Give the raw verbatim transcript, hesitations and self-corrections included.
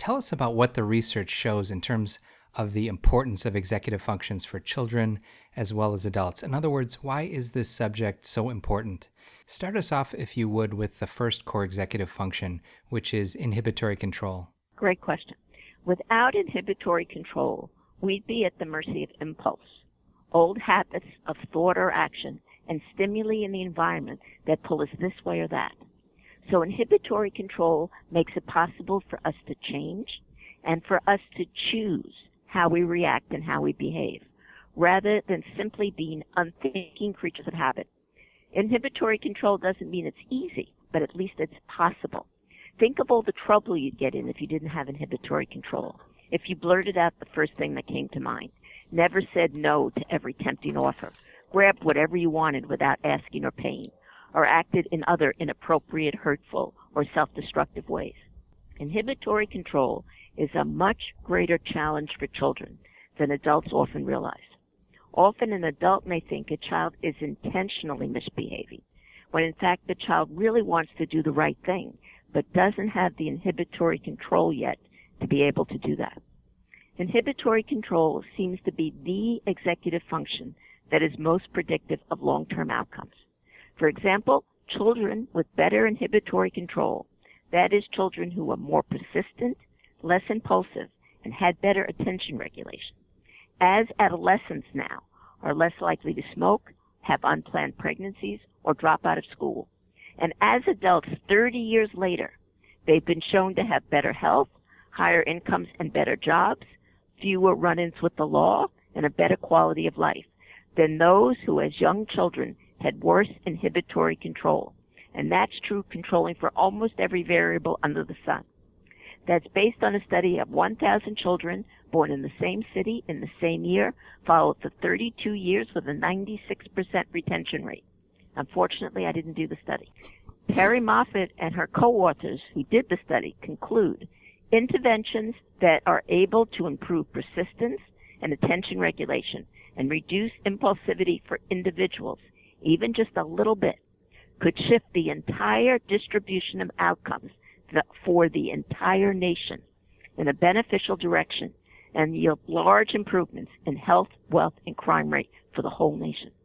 tell us about what the research shows in terms of the importance of executive functions for children as well as adults. In other words, why is this subject so important? Start us off, if you would, with the first core executive function, which is inhibitory control. Great question. Without inhibitory control, we'd be at the mercy of impulse, old habits of thought or action, and stimuli in the environment that pull us this way or that. So inhibitory control makes it possible for us to change and for us to choose how we react and how we behave, rather than simply being unthinking creatures of habit. Inhibitory control doesn't mean it's easy, but at least it's possible. Think of all the trouble you'd get in if you didn't have inhibitory control. If you blurted out the first thing that came to mind, never said no to every tempting offer, grabbed whatever you wanted without asking or paying, or acted in other inappropriate, hurtful, or self-destructive ways. Inhibitory control is a much greater challenge for children than adults often realize. Often an adult may think a child is intentionally misbehaving, when in fact the child really wants to do the right thing, but doesn't have the inhibitory control yet to be able to do that. Inhibitory control seems to be the executive function that is most predictive of long-term outcomes. For example, children with better inhibitory control, that is, children who are more persistent, less impulsive, and had better attention regulation, as adolescents now are less likely to smoke, have unplanned pregnancies, or drop out of school. And as adults thirty years later, they've been shown to have better health, higher incomes and better jobs, fewer run-ins with the law, and a better quality of life than those who as young children had worse inhibitory control. And that's true controlling for almost every variable under the sun. That's based on a study of one thousand children born in the same city in the same year, followed for thirty-two years with a ninety-six percent retention rate. Unfortunately, I didn't do the study. Perry Moffat and her co-authors who did the study conclude interventions that are able to improve persistence and attention regulation and reduce impulsivity for individuals, even just a little bit, could shift the entire distribution of outcomes for the entire nation in a beneficial direction and yield large improvements in health, wealth, and crime rate for the whole nation.